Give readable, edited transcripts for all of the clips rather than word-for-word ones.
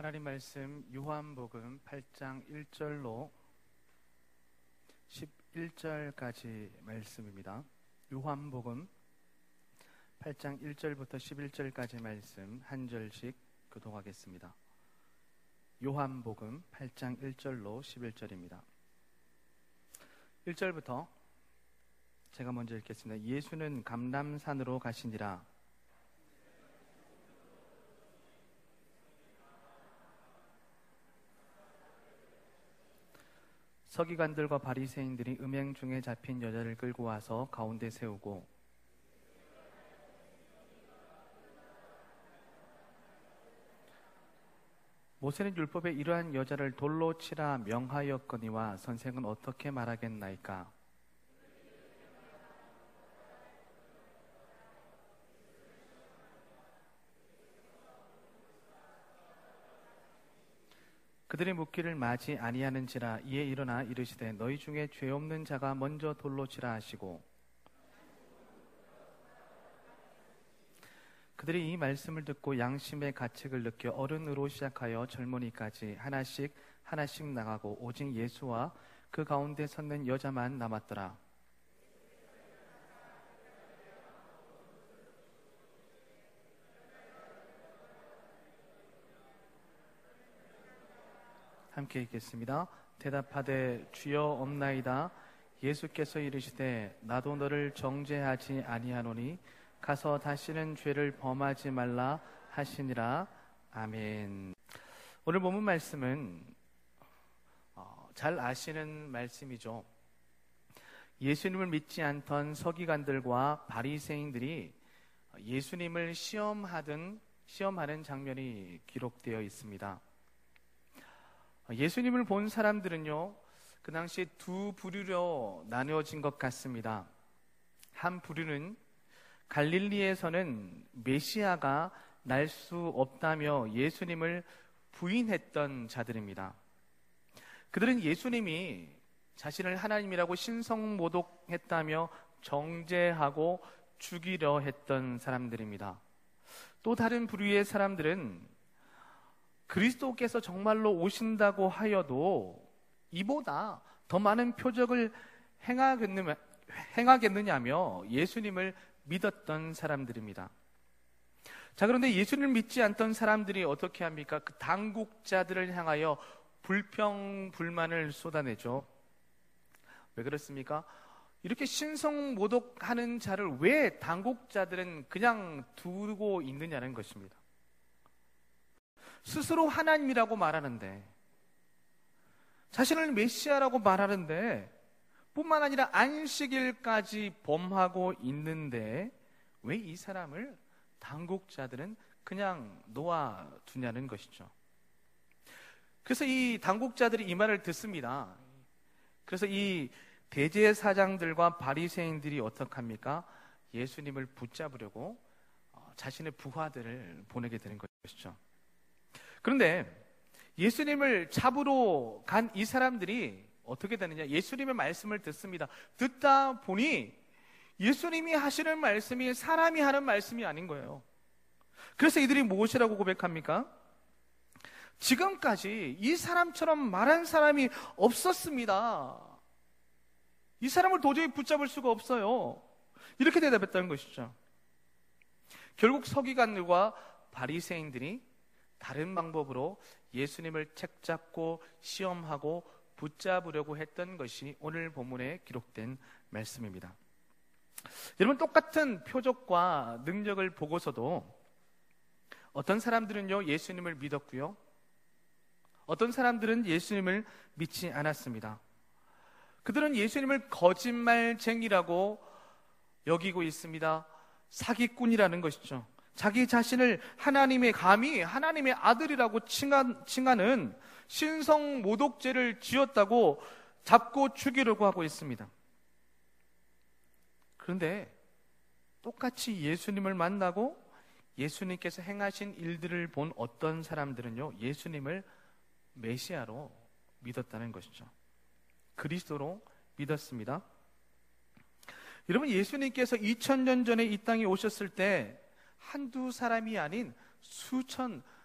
하나님 말씀 요한복음 8장 1절로 11절까지 말씀입니다. 요한복음 8장 1절부터 11절까지 말씀 한 절씩 교독하겠습니다. 요한복음 8장 1절로 11절입니다. 1절부터 제가 먼저 읽겠습니다. 예수는 감람산으로 가시니라. 서기관들과 바리새인들이 음행 중에 잡힌 여자를 끌고 와서 가운데 세우고 모세는 율법에 이러한 여자를 돌로 치라 명하였거니와 선생은 어떻게 말하겠나이까? 그들이 묻기를 마지 아니하는지라. 이에 일어나 이르시되 너희 중에 죄 없는 자가 먼저 돌로 치라 하시고 그들이 이 말씀을 듣고 양심의 가책을 느껴 어른으로 시작하여 젊은이까지 하나씩 나가고 오직 예수와 그 가운데 섰는 여자만 남았더라. 함께 읽겠습니다. 대답하되 주여 없나이다. 예수께서 이르시되 나도 너를 정죄하지 아니하노니 가서 다시는 죄를 범하지 말라 하시니라. 아멘. 오늘 본문 말씀은 잘 아시는 말씀이죠. 예수님을 믿지 않던 서기관들과 바리새인들이 예수님을 시험하는 장면이 기록되어 있습니다. 예수님을 본 사람들은요, 그 당시 두 부류로 나뉘어진 것 같습니다. 한 부류는 갈릴리에서는 메시아가 날 수 없다며 예수님을 부인했던 자들입니다. 그들은 예수님이 자신을 하나님이라고 신성모독했다며 정죄하고 죽이려 했던 사람들입니다. 또 다른 부류의 사람들은 그리스도께서 정말로 오신다고 하여도 이보다 더 많은 표적을 행하겠느냐며 예수님을 믿었던 사람들입니다. 자, 그런데 예수님을 믿지 않던 사람들이 어떻게 합니까? 그 당국자들을 향하여 불평불만을 쏟아내죠. 왜 그렇습니까? 이렇게 신성모독하는 자를 왜 당국자들은 그냥 두고 있느냐는 것입니다. 스스로 하나님이라고 말하는데, 자신을 메시아라고 말하는데, 뿐만 아니라 안식일까지 범하고 있는데 왜 이 사람을 당국자들은 그냥 놓아두냐는 것이죠. 그래서 이 당국자들이 이 말을 듣습니다. 그래서 이 대제사장들과 바리새인들이 어떻게 합니까? 예수님을 붙잡으려고 자신의 부하들을 보내게 되는 것이죠. 그런데 예수님을 잡으러 간 이 사람들이 어떻게 되느냐? 예수님의 말씀을 듣습니다. 듣다 보니 예수님이 하시는 말씀이 사람이 하는 말씀이 아닌 거예요. 그래서 이들이 무엇이라고 고백합니까? 지금까지 이 사람처럼 말한 사람이 없었습니다. 이 사람을 도저히 붙잡을 수가 없어요. 이렇게 대답했다는 것이죠. 결국 서기관들과 바리새인들이 다른 방법으로 예수님을 책잡고 시험하고 붙잡으려고 했던 것이 오늘 본문에 기록된 말씀입니다. 여러분, 똑같은 표적과 능력을 보고서도 어떤 사람들은요 예수님을 믿었고요, 어떤 사람들은 예수님을 믿지 않았습니다. 그들은 예수님을 거짓말쟁이라고 여기고 있습니다. 사기꾼이라는 것이죠. 자기 자신을 감히 하나님의 아들이라고 칭하는 신성모독죄를 지었다고 잡고 죽이려고 하고 있습니다. 그런데 똑같이 예수님을 만나고 예수님께서 행하신 일들을 본 어떤 사람들은요 예수님을 메시아로 믿었다는 것이죠. 그리스도로 믿었습니다. 여러분, 예수님께서 2000년 전에 이 땅에 오셨을 때 한두 사람이 아닌 수천,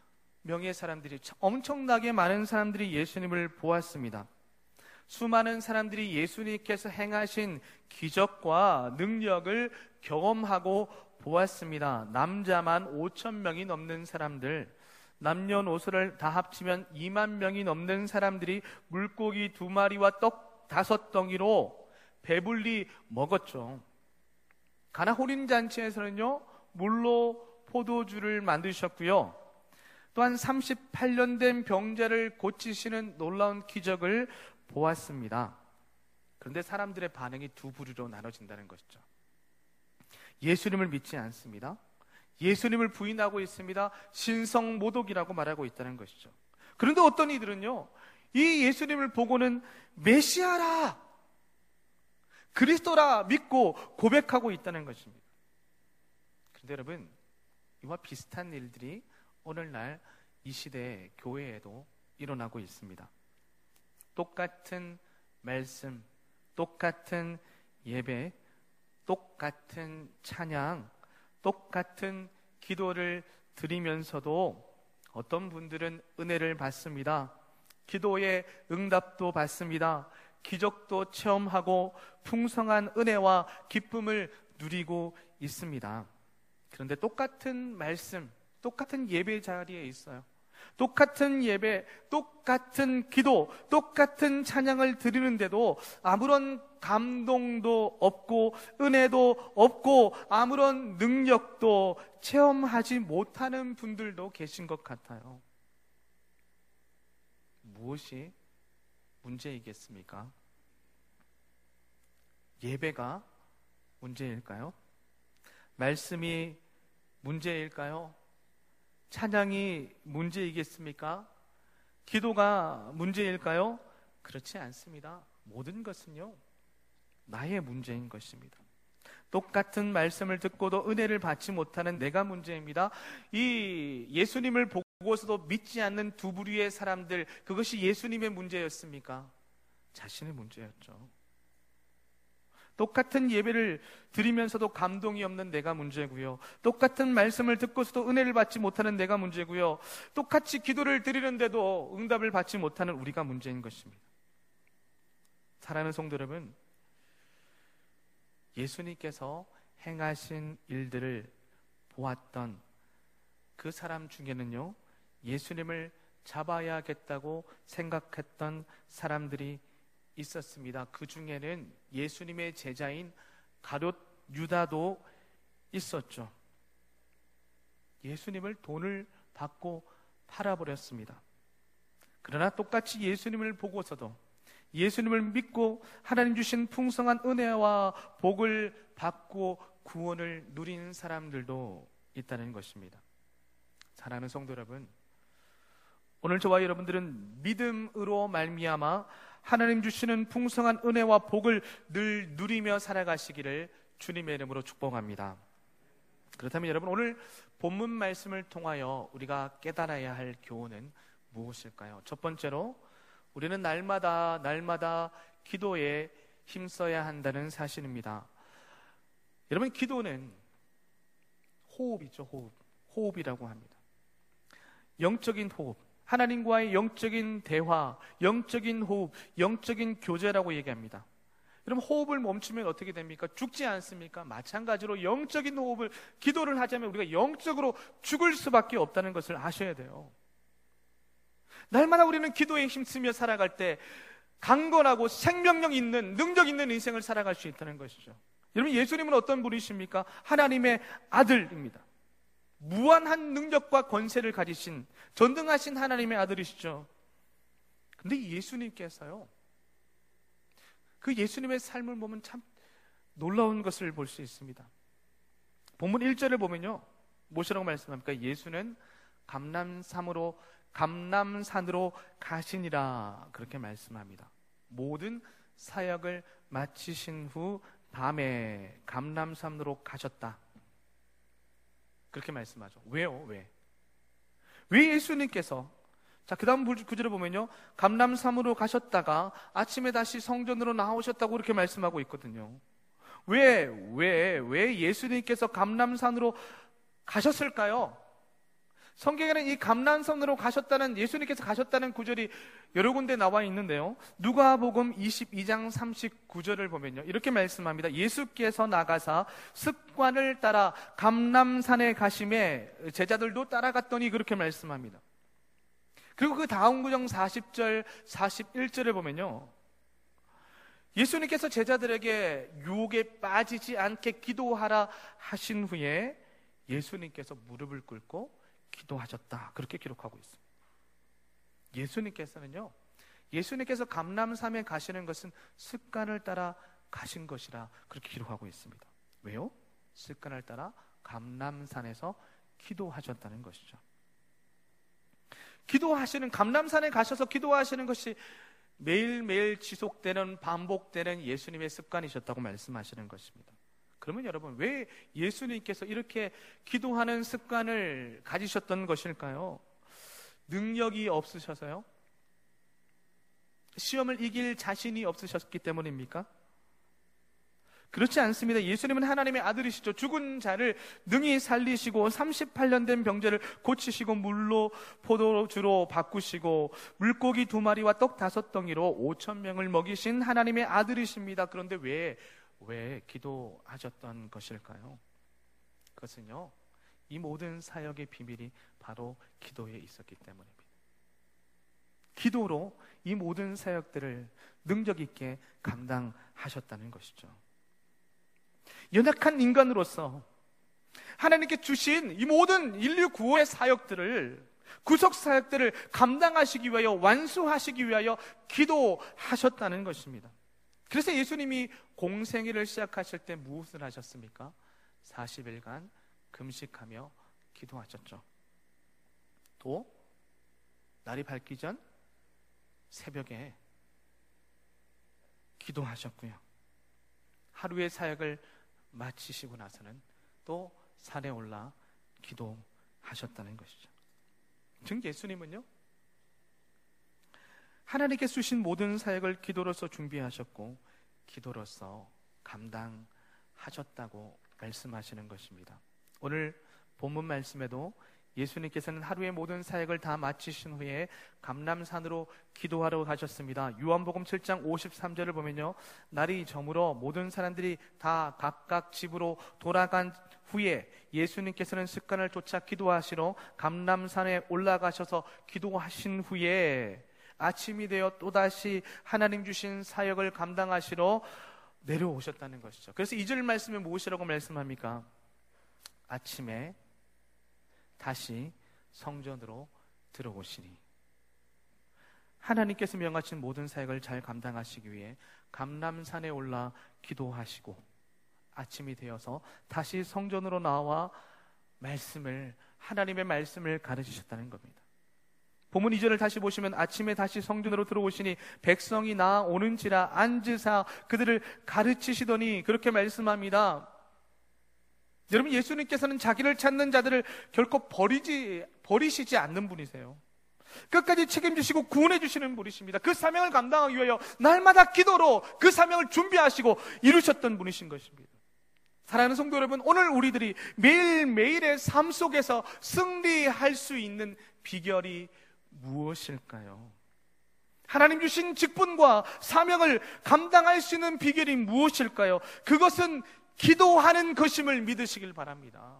명의 사람들이, 엄청나게 많은 사람들이 예수님을 보았습니다. 수많은 사람들이 예수님께서 행하신 기적과 능력을 경험하고 보았습니다. 남자만 5,000명이 넘는 사람들, 남녀노소를 다 합치면 2만 명이 넘는 사람들이 물고기 2마리와 떡 5덩이로 배불리 먹었죠. 가나 혼인잔치에서는요, 물로 포도주를 만드셨고요. 또한 38년 된 병자를 고치시는 놀라운 기적을 보았습니다. 그런데 사람들의 반응이 두 부류로 나눠진다는 것이죠. 예수님을 믿지 않습니다. 예수님을 부인하고 있습니다. 신성모독이라고 말하고 있다는 것이죠. 그런데 어떤 이들은요, 이 예수님을 보고는 메시아라, 그리스도라 믿고 고백하고 있다는 것입니다. 그런데 여러분, 이와 비슷한 일들이 오늘날 이 시대의 교회에도 일어나고 있습니다. 똑같은 말씀, 똑같은 예배, 똑같은 찬양, 똑같은 기도를 드리면서도 어떤 분들은 은혜를 받습니다. 기도의 응답도 받습니다. 기적도 체험하고 풍성한 은혜와 기쁨을 누리고 있습니다. 그런데 똑같은 말씀, 똑같은 예배 자리에 있어요. 똑같은 예배, 똑같은 기도, 똑같은 찬양을 드리는데도 아무런 감동도 없고 은혜도 없고 아무런 능력도 체험하지 못하는 분들도 계신 것 같아요. 무엇이 문제이겠습니까? 예배가 문제일까요? 말씀이 문제일까요? 찬양이 문제이겠습니까? 기도가 문제일까요? 그렇지 않습니다. 모든 것은요, 나의 문제인 것입니다. 똑같은 말씀을 듣고도 은혜를 받지 못하는 내가 문제입니다. 이 예수님을 보고서도 믿지 않는 두 부류의 사람들, 그것이 예수님의 문제였습니까? 자신의 문제였죠. 똑같은 예배를 드리면서도 감동이 없는 내가 문제고요. 똑같은 말씀을 듣고서도 은혜를 받지 못하는 내가 문제고요. 똑같이 기도를 드리는데도 응답을 받지 못하는 우리가 문제인 것입니다. 사랑하는 성도 여러분, 예수님께서 행하신 일들을 보았던 그 사람 중에는요, 예수님을 잡아야겠다고 생각했던 사람들이 있었습니다. 그 중에는 예수님의 제자인 가룟 유다도 있었죠. 예수님을 돈을 받고 팔아버렸습니다. 그러나 똑같이 예수님을 보고서도 예수님을 믿고 하나님 주신 풍성한 은혜와 복을 받고 구원을 누리는 사람들도 있다는 것입니다. 사랑하는 성도 여러분, 오늘 저와 여러분들은 믿음으로 말미암아 하나님 주시는 풍성한 은혜와 복을 늘 누리며 살아가시기를 주님의 이름으로 축복합니다. 그렇다면 여러분, 오늘 본문 말씀을 통하여 우리가 깨달아야 할 교훈은 무엇일까요? 첫 번째로 우리는 날마다 기도에 힘써야 한다는 사실입니다. 여러분, 기도는 호흡이죠. 호흡이라고 합니다. 영적인 호흡, 하나님과의 영적인 대화, 영적인 호흡, 영적인 교제라고 얘기합니다. 여러분, 호흡을 멈추면 어떻게 됩니까? 죽지 않습니까? 마찬가지로 영적인 호흡을, 기도를 하자면 우리가 영적으로 죽을 수밖에 없다는 것을 아셔야 돼요. 날마다 우리는 기도에 힘쓰며 살아갈 때 강건하고 생명력 있는, 능력 있는 인생을 살아갈 수 있다는 것이죠. 여러분, 예수님은 어떤 분이십니까? 하나님의 아들입니다. 무한한 능력과 권세를 가지신 전능하신 하나님의 아들이시죠. 근데 예수님께서요, 그 예수님의 삶을 보면 참 놀라운 것을 볼 수 있습니다. 본문 1절을 보면요, 무엇이라고 말씀합니까? 예수는 감람산으로 가시니라, 그렇게 말씀합니다. 모든 사역을 마치신 후 밤에 감람산으로 가셨다, 그렇게 말씀하죠. 왜요? 왜 예수님께서, 자, 그 다음 구절을 보면요, 감람산으로 가셨다가 아침에 다시 성전으로 나오셨다고 그렇게 말씀하고 있거든요. 왜 예수님께서 감람산으로 가셨을까요? 성경에는 이 감람산으로 가셨다는, 예수님께서 가셨다는 구절이 여러 군데 나와 있는데요. 누가복음 22장 39절을 보면요, 이렇게 말씀합니다. 예수께서 나가사 습관을 따라 감람산에 가심에 제자들도 따라갔더니, 그렇게 말씀합니다. 그리고 그 다음 구절 40절, 41절을 보면요, 예수님께서 제자들에게 유혹에 빠지지 않게 기도하라 하신 후에 예수님께서 무릎을 꿇고 기도하셨다, 그렇게 기록하고 있습니다. 예수님께서 감람산에 가시는 것은 습관을 따라 가신 것이라 그렇게 기록하고 있습니다. 왜요? 습관을 따라 감람산에서 기도하셨다는 것이죠. 기도하시는, 감람산에 가셔서 기도하시는 것이 매일매일 지속되는, 반복되는 예수님의 습관이셨다고 말씀하시는 것입니다. 그러면 여러분, 왜 예수님께서 이렇게 기도하는 습관을 가지셨던 것일까요? 능력이 없으셔서요? 시험을 이길 자신이 없으셨기 때문입니까? 그렇지 않습니다. 예수님은 하나님의 아들이시죠. 죽은 자를 능히 살리시고 38년 된 병자를 고치시고 물로 포도주로 바꾸시고 물고기 2마리와 떡 5덩이로 5,000명을 먹이신 하나님의 아들이십니다. 그런데 왜 기도하셨던 것일까요? 그것은요, 이 모든 사역의 비밀이 바로 기도에 있었기 때문입니다. 기도로 이 모든 사역들을 능력 있게 감당하셨다는 것이죠. 연약한 인간으로서 하나님께 주신 이 모든 인류 구호의 사역들을, 구속 사역들을 감당하시기 위하여, 완수하시기 위하여 기도하셨다는 것입니다. 그래서 예수님이 공생애를 시작하실 때 무엇을 하셨습니까? 40일간 금식하며 기도하셨죠. 또 날이 밝기 전 새벽에 기도하셨고요. 하루의 사역을 마치시고 나서는 또 산에 올라 기도하셨다는 것이죠. 즉 예수님은요, 하나님께 주신 모든 사역을 기도로서 준비하셨고 기도로서 감당하셨다고 말씀하시는 것입니다. 오늘 본문 말씀에도 예수님께서는 하루의 모든 사역을 다 마치신 후에 감람산으로 기도하러 가셨습니다. 요한복음 7장 53절을 보면요, 날이 저물어 모든 사람들이 다 각각 집으로 돌아간 후에 예수님께서는 습관을 쫓아 기도하시러 감람산에 올라가셔서 기도하신 후에 아침이 되어 또다시 하나님 주신 사역을 감당하시러 내려오셨다는 것이죠. 그래서 2절 말씀에 무엇이라고 말씀합니까? 아침에 다시 성전으로 들어오시니, 하나님께서 명하신 모든 사역을 잘 감당하시기 위해 감람산에 올라 기도하시고 아침이 되어서 다시 성전으로 나와 하나님의 말씀을 가르치셨다는 겁니다. 본문 2절을 다시 보시면 아침에 다시 성전으로 들어오시니 백성이 나오는지라 앉으사 그들을 가르치시더니, 그렇게 말씀합니다. 여러분, 예수님께서는 자기를 찾는 자들을 결코 버리시지 않는 분이세요. 끝까지 책임지시고 구원해 주시는 분이십니다. 그 사명을 감당하기 위하여 날마다 기도로 그 사명을 준비하시고 이루셨던 분이신 것입니다. 사랑하는 성도 여러분, 오늘 우리들이 매일매일의 삶 속에서 승리할 수 있는 비결이 무엇일까요? 하나님 주신 직분과 사명을 감당할 수 있는 비결이 무엇일까요? 그것은 기도하는 것임을 믿으시길 바랍니다.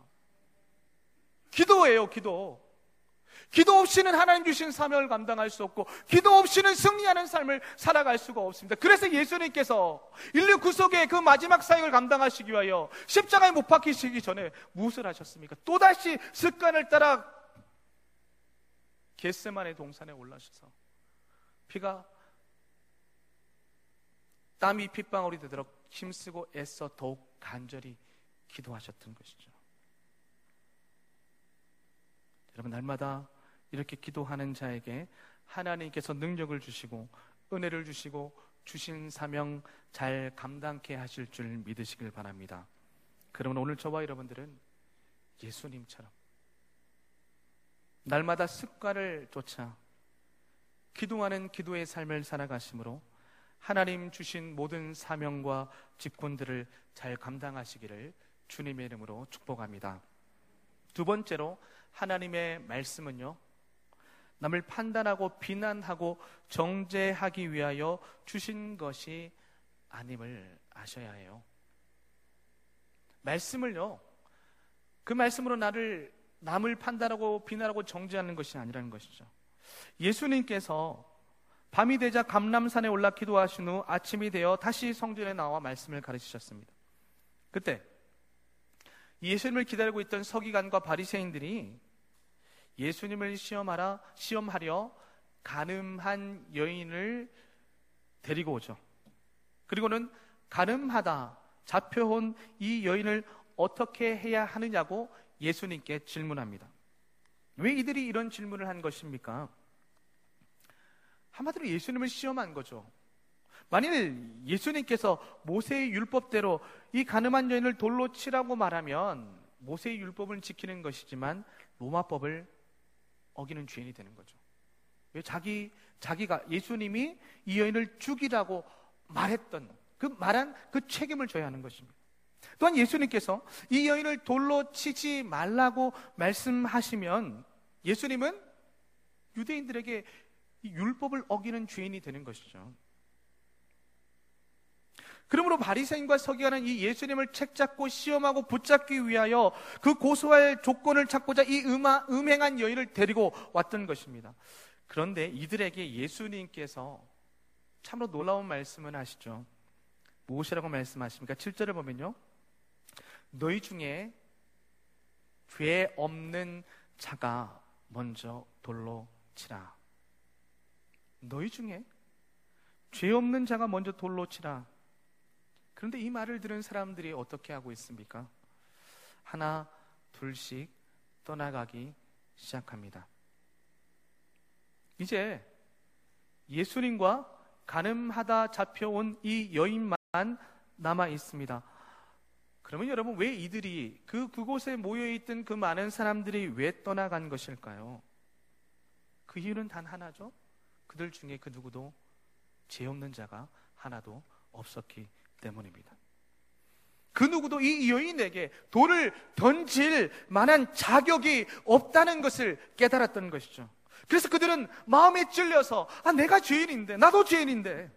기도예요, 기도. 기도 없이는 하나님 주신 사명을 감당할 수 없고, 기도 없이는 승리하는 삶을 살아갈 수가 없습니다. 그래서 예수님께서 인류 구속의 그 마지막 사역을 감당하시기 위하여 십자가에 못 박히시기 전에 무엇을 하셨습니까? 또다시 습관을 따라 겟세마네 동산에 올라셔서 땀이 핏방울이 되도록 힘쓰고 애써 더욱 간절히 기도하셨던 것이죠. 여러분, 날마다 이렇게 기도하는 자에게 하나님께서 능력을 주시고 은혜를 주시고 주신 사명 잘 감당케 하실 줄 믿으시길 바랍니다. 그러면 오늘 저와 여러분들은 예수님처럼 날마다 습관을 쫓아 기도하는 기도의 삶을 살아가심으로 하나님 주신 모든 사명과 직분들을 잘 감당하시기를 주님의 이름으로 축복합니다. 두 번째로, 하나님의 말씀은요, 남을 판단하고 비난하고 정죄하기 위하여 주신 것이 아님을 아셔야 해요. 말씀을요, 그 말씀으로 남을 판단하고 비난하고 정죄하는 것이 아니라는 것이죠. 예수님께서 밤이 되자 감람산에 올라 기도하신 후 아침이 되어 다시 성전에 나와 말씀을 가르치셨습니다. 그때 예수님을 기다리고 있던 서기관과 바리새인들이 예수님을 시험하려 간음한 여인을 데리고 오죠. 그리고는 간음하다 잡혀온 이 여인을 어떻게 해야 하느냐고 예수님께 질문합니다. 왜 이들이 이런 질문을 한 것입니까? 한마디로 예수님을 시험한 거죠. 만일 예수님께서 모세의 율법대로 이 간음한 여인을 돌로 치라고 말하면 모세의 율법을 지키는 것이지만 로마법을 어기는 죄인이 되는 거죠. 왜 자기가 예수님이 이 여인을 죽이라고 말했던 말한 그 책임을 져야 하는 것입니다. 또한 예수님께서 이 여인을 돌로 치지 말라고 말씀하시면 예수님은 유대인들에게 이 율법을 어기는 죄인이 되는 것이죠. 그러므로 바리새인과 서기관은 이 예수님을 책잡고 시험하고 붙잡기 위하여 그 고소할 조건을 찾고자 이 음행한 여인을 데리고 왔던 것입니다. 그런데 이들에게 예수님께서 참으로 놀라운 말씀을 하시죠. 무엇이라고 말씀하십니까? 7절을 보면요, 너희 중에 죄 없는 자가 먼저 돌로 치라. 너희 중에 죄 없는 자가 먼저 돌로 치라. 그런데 이 말을 들은 사람들이 어떻게 하고 있습니까? 하나 둘씩 떠나가기 시작합니다. 이제 예수님과 간음하다 잡혀온 이 여인만 남아 있습니다. 그러면 여러분, 왜 이들이 그곳에 모여있던 그 많은 사람들이 왜 떠나간 것일까요? 그 이유는 단 하나죠. 그들 중에 그 누구도 죄 없는 자가 하나도 없었기 때문입니다. 그 누구도 이 여인에게 돌을 던질 만한 자격이 없다는 것을 깨달았던 것이죠. 그래서 그들은 마음에 찔려서 내가 죄인인데, 나도 죄인인데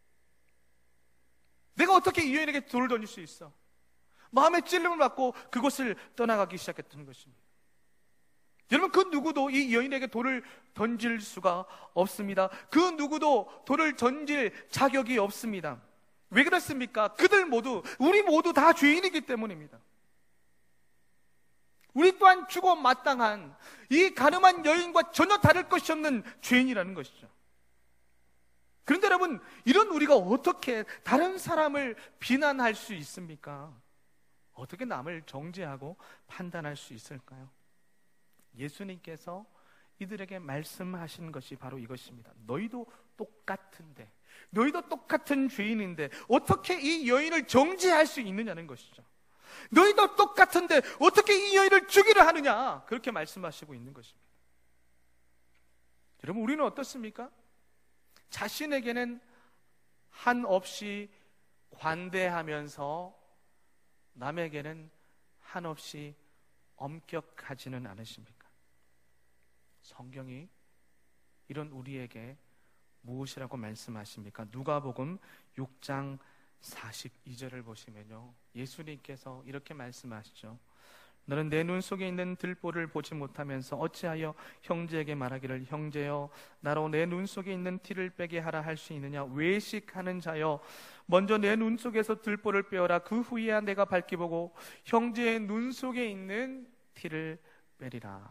내가 어떻게 이 여인에게 돌을 던질 수 있어? 마음에 찔림을 받고 그곳을 떠나가기 시작했던 것입니다. 여러분, 그 누구도 이 여인에게 돌을 던질 수가 없습니다. 그 누구도 돌을 던질 자격이 없습니다. 왜 그렇습니까? 우리 모두 다 죄인이기 때문입니다. 우리 또한 죽어 마땅한 이 가늠한 여인과 전혀 다를 것이 없는 죄인이라는 것이죠. 그런데 여러분, 이런 우리가 어떻게 다른 사람을 비난할 수 있습니까? 어떻게 남을 정죄하고 판단할 수 있을까요? 예수님께서 이들에게 말씀하신 것이 바로 이것입니다. 너희도 똑같은데, 너희도 똑같은 죄인인데 어떻게 이 여인을 정죄할 수 있느냐는 것이죠. 너희도 똑같은데 어떻게 이 여인을 죽이려 하느냐, 그렇게 말씀하시고 있는 것입니다. 여러분, 우리는 어떻습니까? 자신에게는 한없이 관대하면서 남에게는 한없이 엄격하지는 않으십니까? 성경이 이런 우리에게 무엇이라고 말씀하십니까? 누가복음 6장 42절을 보시면요, 예수님께서 이렇게 말씀하시죠. 너는 내 눈 속에 있는 들보를 보지 못하면서 어찌하여 형제에게 말하기를 형제여 나로 내 눈 속에 있는 티를 빼게 하라 할 수 있느냐? 외식하는 자여, 먼저 내 눈 속에서 들보를 빼어라. 그 후에야 내가 밝게 보고 형제의 눈 속에 있는 티를 빼리라.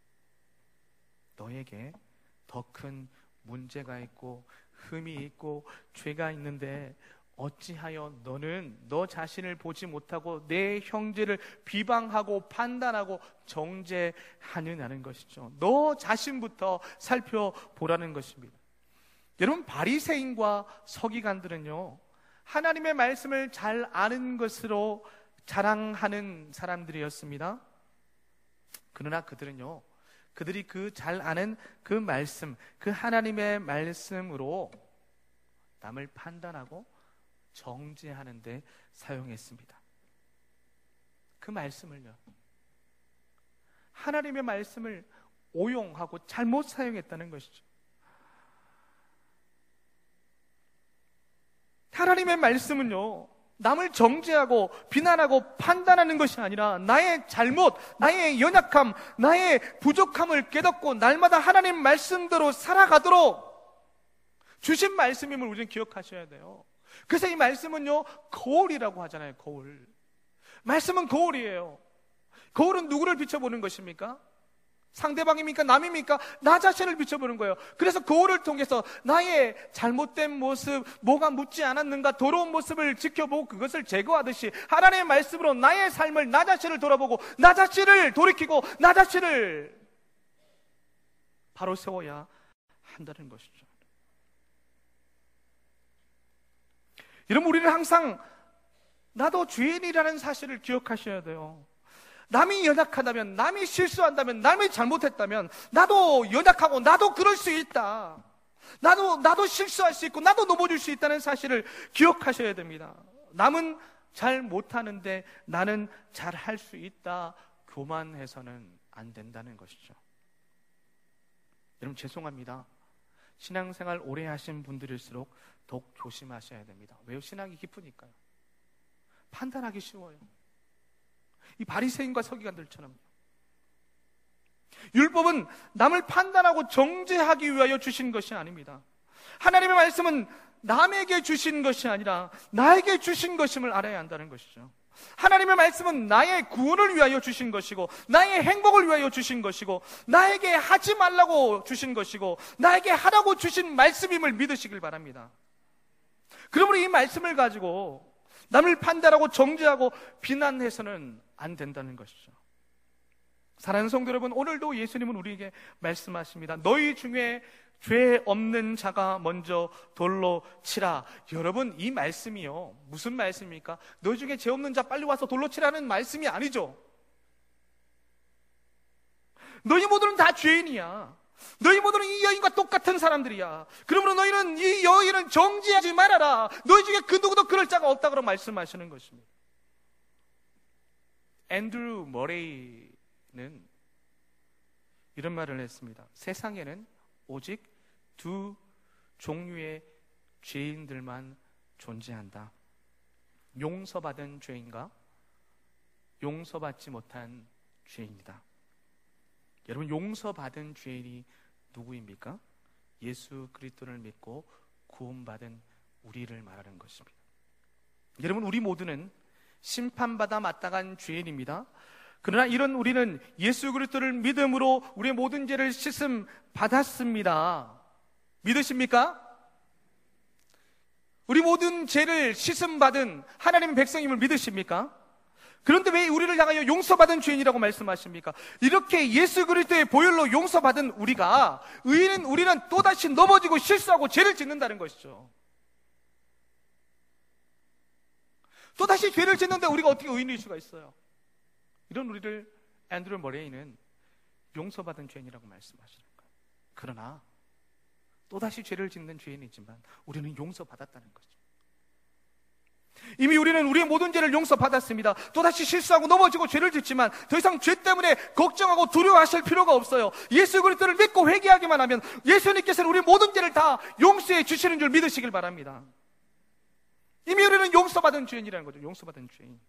너에게 더 큰 문제가 있고 흠이 있고 죄가 있는데 어찌하여 너는 너 자신을 보지 못하고 내 형제를 비방하고 판단하고 정죄하느냐는 것이죠. 너 자신부터 살펴보라는 것입니다. 여러분, 바리새인과 서기관들은요, 하나님의 말씀을 잘 아는 것으로 자랑하는 사람들이었습니다. 그러나 그들은요, 그들이 그 잘 아는 그 말씀, 그 하나님의 말씀으로 남을 판단하고 정죄하는 데 사용했습니다. 그 말씀을요, 하나님의 말씀을 오용하고 잘못 사용했다는 것이죠. 하나님의 말씀은요, 남을 정죄하고 비난하고 판단하는 것이 아니라 나의 잘못, 나의 연약함, 나의 부족함을 깨닫고 날마다 하나님 말씀대로 살아가도록 주신 말씀임을 우리는 기억하셔야 돼요. 그래서 이 말씀은요, 거울이라고 하잖아요. 거울. 말씀은 거울이에요. 거울은 누구를 비춰보는 것입니까? 상대방입니까? 남입니까? 나 자신을 비춰보는 거예요. 그래서 거울을 통해서 나의 잘못된 모습, 뭐가 묻지 않았는가, 더러운 모습을 지켜보고 그것을 제거하듯이 하나님의 말씀으로 나의 삶을, 나 자신을 돌아보고 나 자신을 돌이키고 나 자신을 바로 세워야 한다는 것이죠. 여러분, 우리는 항상 나도 죄인이라는 사실을 기억하셔야 돼요. 남이 연약하다면, 남이 실수한다면, 남이 잘못했다면 나도 연약하고 나도 그럴 수 있다. 나도 실수할 수 있고 나도 넘어질 수 있다는 사실을 기억하셔야 됩니다. 남은 잘 못하는데 나는 잘 할 수 있다. 교만해서는 안 된다는 것이죠. 여러분, 죄송합니다. 신앙생활 오래 하신 분들일수록 더욱 조심하셔야 됩니다. 왜요? 신앙이 깊으니까요. 판단하기 쉬워요. 이 바리새인과 서기관들처럼. 율법은 남을 판단하고 정죄하기 위하여 주신 것이 아닙니다. 하나님의 말씀은 남에게 주신 것이 아니라 나에게 주신 것임을 알아야 한다는 것이죠. 하나님의 말씀은 나의 구원을 위하여 주신 것이고 나의 행복을 위하여 주신 것이고 나에게 하지 말라고 주신 것이고 나에게 하라고 주신 말씀임을 믿으시길 바랍니다. 그러므로 이 말씀을 가지고 남을 판단하고 정죄하고 비난해서는 안 된다는 것이죠. 사랑하는 성도 여러분, 오늘도 예수님은 우리에게 말씀하십니다. 너희 중에 죄 없는 자가 먼저 돌로 치라. 여러분, 이 말씀이요, 무슨 말씀입니까? 너희 중에 죄 없는 자 빨리 와서 돌로 치라는 말씀이 아니죠. 너희 모두는 다 죄인이야. 너희 모두는 이 여인과 똑같은 사람들이야. 그러므로 너희는 이 여인은 정죄하지 말아라. 너희 중에 그 누구도 그럴 자가 없다고 말씀하시는 것입니다. 앤드루 머레이는 이런 말을 했습니다. 세상에는 오직 두 종류의 죄인들만 존재한다. 용서받은 죄인과 용서받지 못한 죄인이다. 여러분, 용서받은 죄인이 누구입니까? 예수 그리스도를 믿고 구원받은 우리를 말하는 것입니다. 여러분, 우리 모두는 심판받아 마땅한 죄인입니다. 그러나 이런 우리는 예수 그리스도를 믿음으로 우리의 모든 죄를 씻음 받았습니다. 믿으십니까? 우리 모든 죄를 씻음 받은 하나님의 백성임을 믿으십니까? 그런데 왜 우리를 향하여 용서받은 죄인이라고 말씀하십니까? 이렇게 예수 그리스도의 보혈로 용서받은 우리가, 우리는 또다시 넘어지고 실수하고 죄를 짓는다는 것이죠. 또다시 죄를 짓는데 우리가 어떻게 의인일 수가 있어요? 이런 우리를 앤드루 머레이는 용서받은 죄인이라고 말씀하시는 거예요. 그러나 또다시 죄를 짓는 죄인이지만 우리는 용서받았다는 거죠. 이미 우리는 우리의 모든 죄를 용서받았습니다. 또다시 실수하고 넘어지고 죄를 짓지만 더 이상 죄 때문에 걱정하고 두려워하실 필요가 없어요. 예수 그리스도를 믿고 회개하기만 하면 예수님께서는 우리의 모든 죄를 다 용서해 주시는 줄 믿으시길 바랍니다. 이미 우리는 용서받은 죄인이라는 거죠. 용서받은 죄인.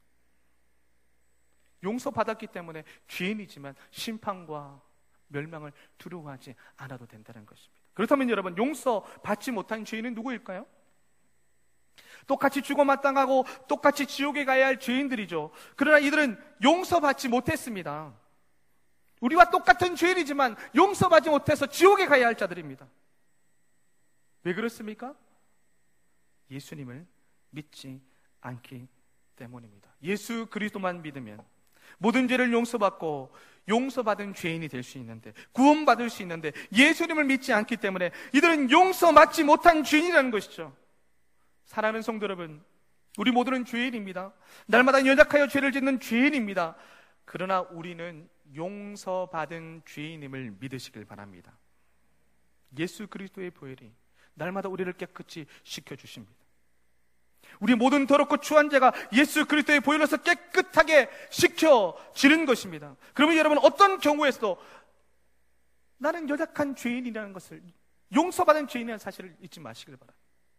용서받았기 때문에 죄인이지만 심판과 멸망을 두려워하지 않아도 된다는 것입니다. 그렇다면 여러분, 용서받지 못한 죄인은 누구일까요? 똑같이 죽어 마땅하고 똑같이 지옥에 가야 할 죄인들이죠. 그러나 이들은 용서받지 못했습니다. 우리와 똑같은 죄인이지만 용서받지 못해서 지옥에 가야 할 자들입니다. 왜 그렇습니까? 예수님을 믿지 않기 때문입니다. 예수 그리스도만 믿으면 모든 죄를 용서받고 용서받은 죄인이 될 수 있는데, 구원받을 수 있는데 예수님을 믿지 않기 때문에 이들은 용서받지 못한 죄인이라는 것이죠. 사랑하는 성도 여러분, 우리 모두는 죄인입니다. 날마다 연약하여 죄를 짓는 죄인입니다. 그러나 우리는 용서받은 죄인임을 믿으시길 바랍니다. 예수 그리스도의 보혈이 날마다 우리를 깨끗이 씻겨주십니다. 우리 모든 더럽고 추한 죄가 예수 그리스도의 보혈로서 깨끗하게 씻겨지는 것입니다. 그러면 여러분, 어떤 경우에서도 나는 연약한 죄인이라는 것을, 용서받은 죄인이라는 사실을 잊지 마시길 바랍니다.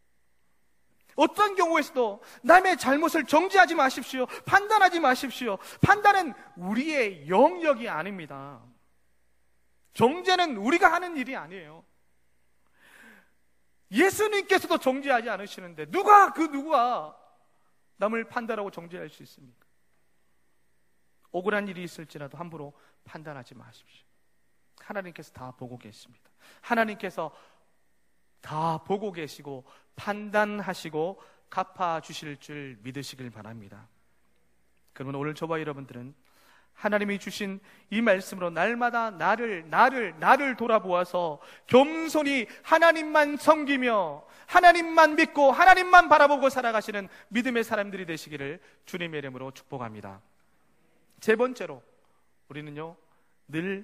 어떤 경우에서도 남의 잘못을 정죄하지 마십시오. 판단하지 마십시오. 판단은 우리의 영역이 아닙니다. 정죄는 우리가 하는 일이 아니에요. 예수님께서도 정죄하지 않으시는데 누가 남을 판단하고 정죄할 수 있습니까? 억울한 일이 있을지라도 함부로 판단하지 마십시오. 하나님께서 다 보고 계십니다. 하나님께서 다 보고 계시고 판단하시고 갚아주실 줄 믿으시길 바랍니다. 그러면 오늘 저와 여러분들은 하나님이 주신 이 말씀으로 날마다 나를 돌아보아서 겸손히 하나님만 섬기며 하나님만 믿고 하나님만 바라보고 살아가시는 믿음의 사람들이 되시기를 주님의 이름으로 축복합니다. 세 번째로, 우리는요, 늘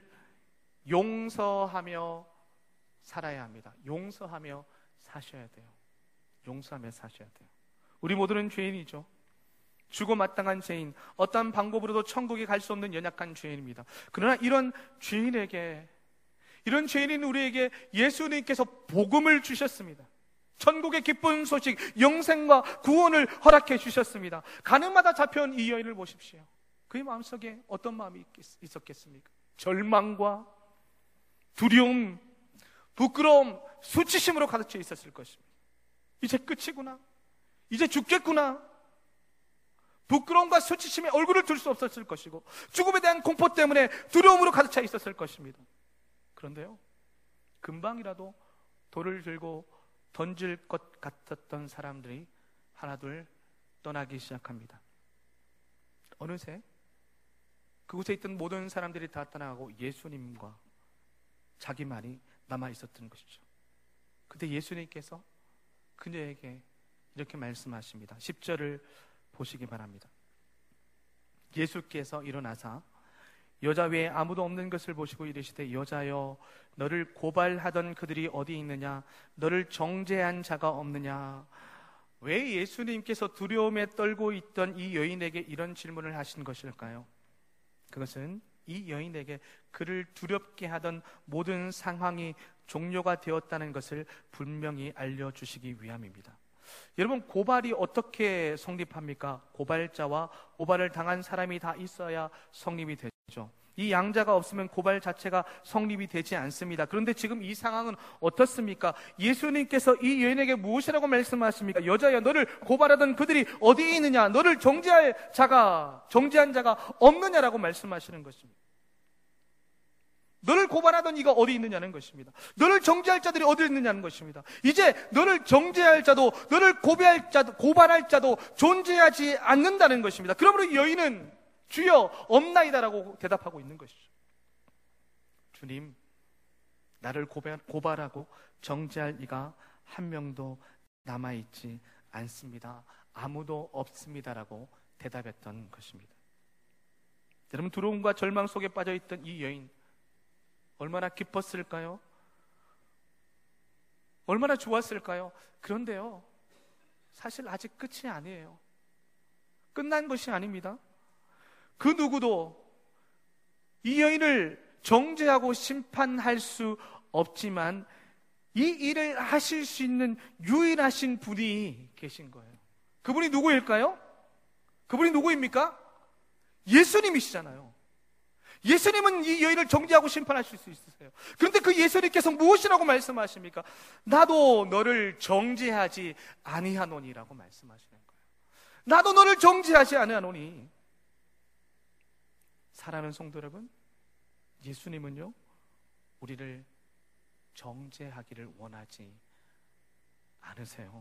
용서하며 살아야 합니다. 용서하며 사셔야 돼요. 용서하며 사셔야 돼요. 우리 모두는 죄인이죠. 죽어 마땅한 죄인, 어떠한 방법으로도 천국에 갈 수 없는 연약한 죄인입니다. 그러나 이런 죄인인 우리에게 예수님께서 복음을 주셨습니다. 천국의 기쁜 소식, 영생과 구원을 허락해 주셨습니다. 가늠하다 잡혀온 이 여인을 보십시오. 그의 마음속에 어떤 마음이 있었겠습니까? 절망과 두려움, 부끄러움, 수치심으로 가득 차 있었을 것입니다. 이제 끝이구나, 이제 죽겠구나, 부끄러움과 수치심에 얼굴을 들 수 없었을 것이고 죽음에 대한 공포 때문에 두려움으로 가득 차 있었을 것입니다. 그런데요, 금방이라도 돌을 들고 던질 것 같았던 사람들이 하나둘 떠나기 시작합니다. 어느새 그곳에 있던 모든 사람들이 다 떠나가고 예수님과 자기만이 남아 있었던 것이죠. 그때 예수님께서 그녀에게 이렇게 말씀하십니다. 10절을 보시기 바랍니다. 예수께서 일어나사 여자 외에 아무도 없는 것을 보시고 이르시되, 여자여, 너를 고발하던 그들이 어디 있느냐? 너를 정죄한 자가 없느냐? 왜 예수님께서 두려움에 떨고 있던 이 여인에게 이런 질문을 하신 것일까요? 그것은 이 여인에게 그를 두렵게 하던 모든 상황이 종료가 되었다는 것을 분명히 알려주시기 위함입니다. 여러분, 고발이 어떻게 성립합니까? 고발자와 고발을 당한 사람이 다 있어야 성립이 되죠. 이 양자가 없으면 고발 자체가 성립이 되지 않습니다. 그런데 지금 이 상황은 어떻습니까? 예수님께서 이 여인에게 무엇이라고 말씀하십니까? 여자야, 너를 고발하던 그들이 어디에 있느냐? 너를 정죄한 자가 없느냐라고 말씀하시는 것입니다. 너를 고발하던 이가 어디 있느냐는 것입니다. 너를 정죄할 자들이 어디 있느냐는 것입니다. 이제 너를 정죄할 자도, 너를 고발할 자도 존재하지 않는다는 것입니다. 그러므로 여인은 주여 없나이다라고 대답하고 있는 것이죠. 주님, 나를 고발하고 정죄할 이가 한 명도 남아있지 않습니다. 아무도 없습니다라고 대답했던 것입니다. 여러분, 두려움과 절망 속에 빠져있던 이 여인, 얼마나 기뻤을까요? 얼마나 좋았을까요? 그런데요, 사실 아직 끝이 아니에요. 끝난 것이 아닙니다. 그 누구도 이 여인을 정죄하고 심판할 수 없지만 이 일을 하실 수 있는 유일하신 분이 계신 거예요. 그분이 누구일까요? 그분이 누구입니까? 예수님이시잖아요. 예수님은 이 여인을 정죄하고 심판하실 수 있으세요. 그런데 그 예수님께서 무엇이라고 말씀하십니까? 나도 너를 정죄하지 아니하노니라고 말씀하시는 거예요. 나도 너를 정죄하지 아니하노니. 사랑하는 성도 여러분, 예수님은요, 우리를 정죄하기를 원하지 않으세요.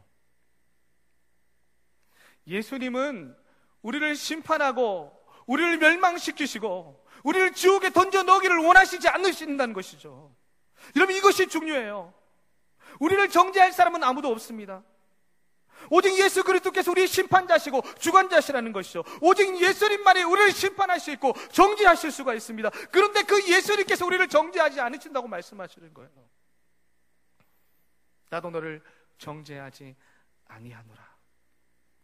예수님은 우리를 심판하고 우리를 멸망시키시고 우리를 지옥에 던져 넣기를 원하시지 않으신다는 것이죠. 여러분, 이것이 중요해요. 우리를 정죄할 사람은 아무도 없습니다. 오직 예수 그리스도께서 우리의 심판자시고 주관자시라는 것이죠. 오직 예수님만이 우리를 심판할 수 있고 정죄하실 수가 있습니다. 그런데 그 예수님께서 우리를 정죄하지 않으신다고 말씀하시는 거예요. 나도 너를 정죄하지 아니하노라.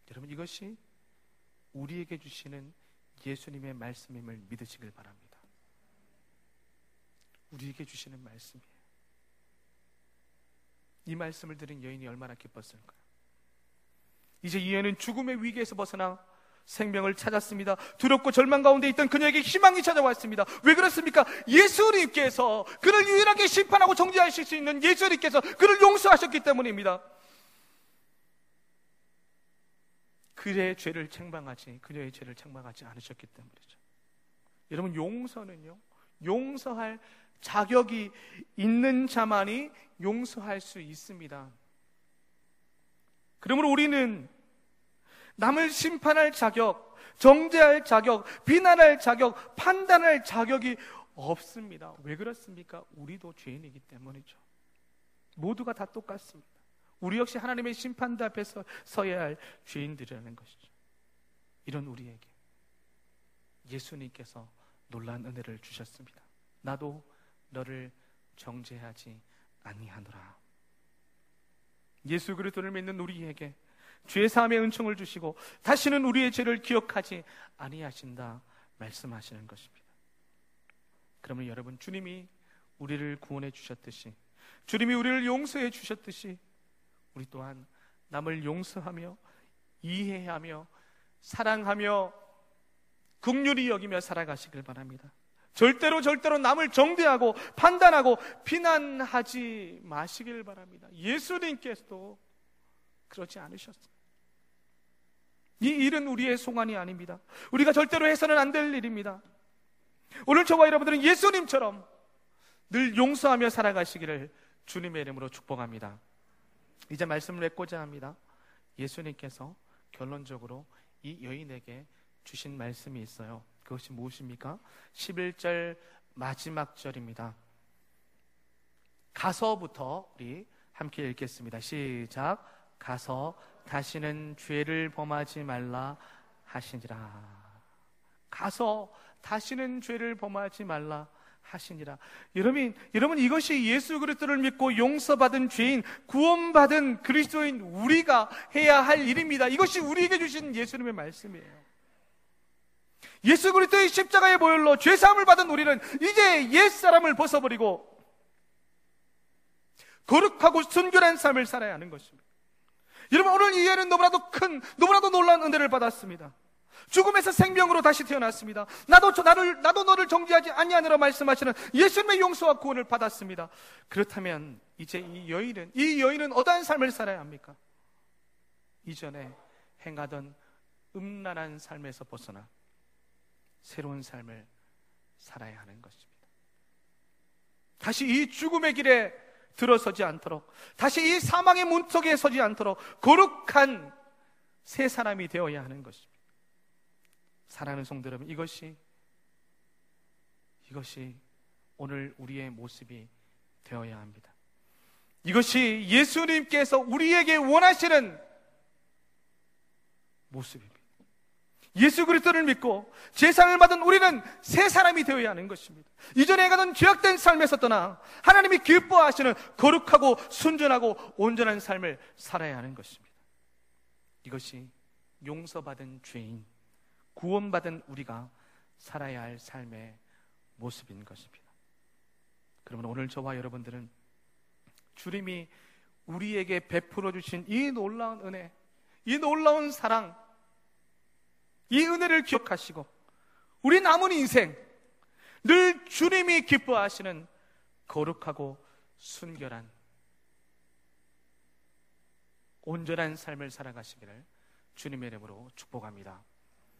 여러분, 이것이 우리에게 주시는 예수님의 말씀임을 믿으시길 바랍니다. 우리에게 주시는 말씀이에요. 이 말씀을 들은 여인이 얼마나 기뻤을까요? 이제 이 여인은 죽음의 위기에서 벗어나 생명을 찾았습니다. 두렵고 절망 가운데 있던 그녀에게 희망이 찾아왔습니다. 왜 그렇습니까? 예수님께서 그를 유일하게 심판하고 정죄하실 수 있는 예수님께서 그를 용서하셨기 때문입니다. 그녀의 죄를 책망하지 않으셨기 때문이죠. 여러분, 용서는요, 용서할 자격이 있는 자만이 용서할 수 있습니다. 그러므로 우리는 남을 심판할 자격, 정죄할 자격, 비난할 자격, 판단할 자격이 없습니다. 왜 그렇습니까? 우리도 죄인이기 때문이죠. 모두가 다 똑같습니다. 우리 역시 하나님의 심판대 앞에 서야 할 죄인들이라는 것이죠. 이런 우리에게 예수님께서 놀라운 은혜를 주셨습니다. 나도 너를 정죄하지 아니하노라. 예수 그리스도를 믿는 우리에게 죄 사함의 은총을 주시고 다시는 우리의 죄를 기억하지 아니하신다 말씀하시는 것입니다. 그러면 여러분, 주님이 우리를 구원해 주셨듯이, 주님이 우리를 용서해 주셨듯이, 우리 또한 남을 용서하며 이해하며 사랑하며 긍휼히 여기며 살아가시길 바랍니다. 절대로 남을 정죄하고 판단하고 비난하지 마시길 바랍니다. 예수님께서도 그러지 않으셨어요. 이 일은 우리의 송환이 아닙니다. 우리가 절대로 해서는 안 될 일입니다. 오늘 저와 여러분들은 예수님처럼 늘 용서하며 살아가시기를 주님의 이름으로 축복합니다. 이제 말씀을 맺고자 합니다. 예수님께서 결론적으로 이 여인에게 주신 말씀이 있어요. 그것이 무엇입니까? 11절 마지막 절입니다. 가서부터 우리 함께 읽겠습니다. 시작. 가서 다시는 죄를 범하지 말라 하시니라. 가서 다시는 죄를 범하지 말라 하시니라. 여러분, 이것이 예수 그리스도를 믿고 용서받은 죄인, 구원받은 그리스도인 우리가 해야 할 일입니다. 이것이 우리에게 주신 예수님의 말씀이에요. 예수 그리스도의 십자가의 보혈로 죄사함을 받은 우리는 이제 옛사람을 벗어버리고 거룩하고 순결한 삶을 살아야 하는 것입니다. 여러분, 오늘 이 예는 너무나도 놀라운 은혜를 받았습니다. 죽음에서 생명으로 다시 태어났습니다. 나도 너를 정죄하지 아니하노라 말씀하시는 예수님의 용서와 구원을 받았습니다. 그렇다면 이제 이 여인은 어떠한 삶을 살아야 합니까? 이전에 행하던 음란한 삶에서 벗어나 새로운 삶을 살아야 하는 것입니다. 다시 이 죽음의 길에 들어서지 않도록, 다시 이 사망의 문턱에 서지 않도록 거룩한 새 사람이 되어야 하는 것입니다. 사랑하는 성도 여러분, 이것이 오늘 우리의 모습이 되어야 합니다. 이것이 예수님께서 우리에게 원하시는 모습입니다. 예수 그리스도를 믿고 제사를 받은 우리는 새 사람이 되어야 하는 것입니다. 이전에 가던 죄악된 삶에서 떠나 하나님이 기뻐하시는 거룩하고 순전하고 온전한 삶을 살아야 하는 것입니다. 이것이 용서받은 죄인, 구원받은 우리가 살아야 할 삶의 모습인 것입니다. 그러면 오늘 저와 여러분들은 주님이 우리에게 베풀어 주신 이 놀라운 은혜, 이 놀라운 사랑, 이 은혜를 기억하시고 우리 남은 인생 늘 주님이 기뻐하시는 거룩하고 순결한 온전한 삶을 살아가시기를 주님의 이름으로 축복합니다.